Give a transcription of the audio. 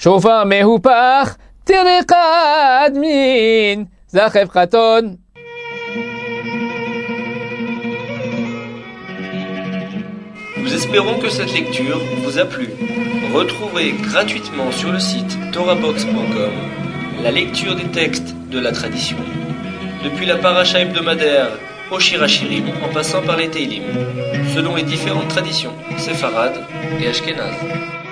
שופר מהופך, תרקד מין, זכב חתון. Nous espérons que cette lecture vous a plu. Retrouvez gratuitement sur le site torahbox.com la lecture des textes de la tradition, depuis la paracha hebdomadaire au Shirachirim en passant par les Teilim, selon les différentes traditions séfarades et ashkénazes.